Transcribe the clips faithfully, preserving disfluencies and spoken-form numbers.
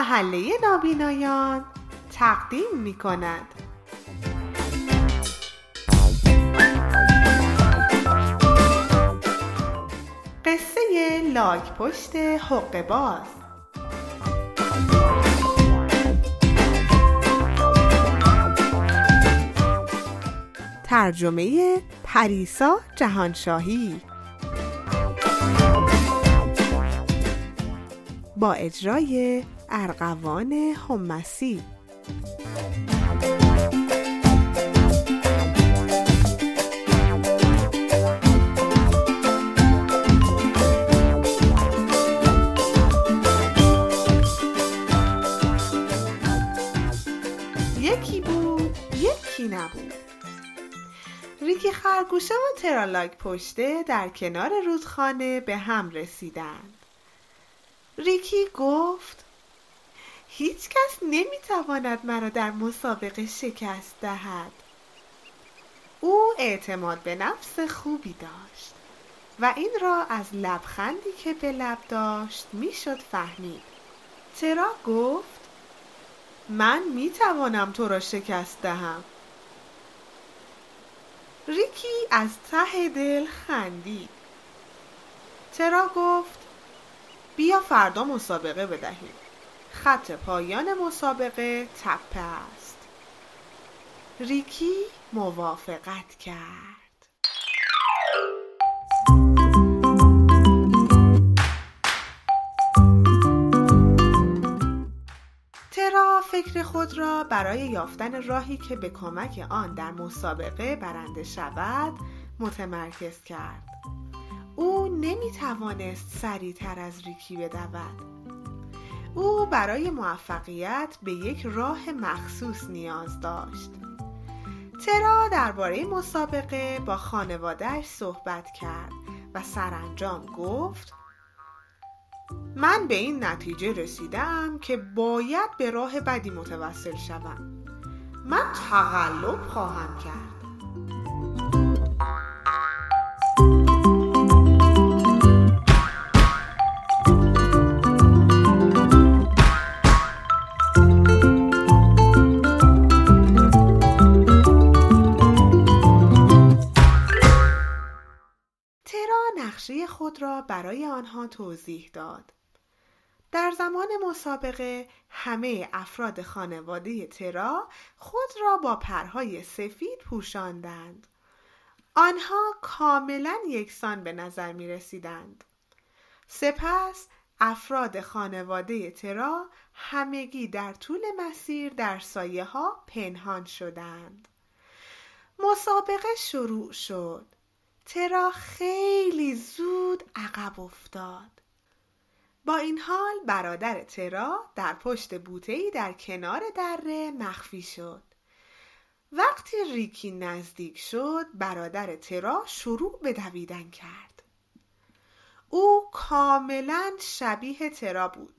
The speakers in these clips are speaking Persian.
محله نابینایان تقدیم می کند. قصه لاک پشت حقه باز. ترجمه پریسا جهانشاهی با اجرای ارغوان حمصی. یکی بود یکی نبود. ریکی خرگوشه و ترا لاک پشته در کنار رودخانه به هم رسیدند. ریکی گفت هیچ کس نمیتواند مرا در مسابقه شکست دهد. او اعتماد به نفس خوبی داشت و این را از لبخندی که به لب داشت میشد فهمید. ترا گفت من میتوانم تو را شکست دهم. ریکی از ته دل خندید. ترا گفت بیا فردا مسابقه بدهیم. خط پایان مسابقه تپه است. ریکی موافقت کرد. ترا فکر خود را برای یافتن راهی که به کمک آن در مسابقه برنده شود متمرکز کرد. او نمی توانست سریعتر از ریکی بدود. او برای موفقیت به یک راه مخصوص نیاز داشت. ترا درباره مسابقه با خانواده‌اش صحبت کرد و سرانجام گفت من به این نتیجه رسیدم که باید به راه بدی متوسل شوم. من تقلب خواهم کرد. نقشه خود را برای آنها توضیح داد. در زمان مسابقه همه افراد خانواده ترا خود را با پرهای سفید پوشاندند. آنها کاملا یکسان به نظر می رسیدند. سپس افراد خانواده ترا همگی در طول مسیر در سایه ها پنهان شدند. مسابقه شروع شد. ترا خیلی زود عقب افتاد. با این حال برادر ترا در پشت بوته‌ای در کنار دره مخفی شد. وقتی ریکی نزدیک شد، برادر ترا شروع به دویدن کرد. او کاملا شبیه ترا بود.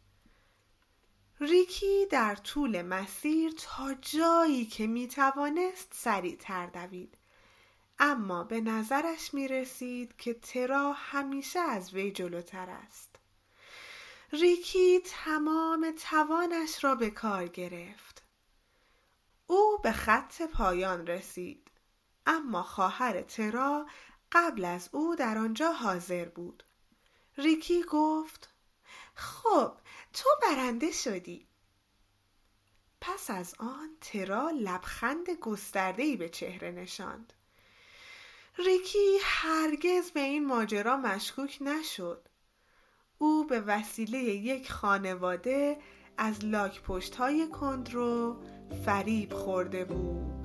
ریکی در طول مسیر تا جایی که می توانست سریع‌تر دوید. اما به نظرش می رسید که ترا همیشه از وی جلوتر است. ریکی تمام توانش را به کار گرفت. او به خط پایان رسید، اما خواهر ترا قبل از او در آنجا حاضر بود. ریکی گفت خب تو برنده شدی. پس از آن ترا لبخند گسترده‌ای به چهره نشاند. ریکی هرگز به این ماجرا مشکوک نشد. او به وسیله یک خانواده از لاک پشت‌های کندرو فریب خورده بود.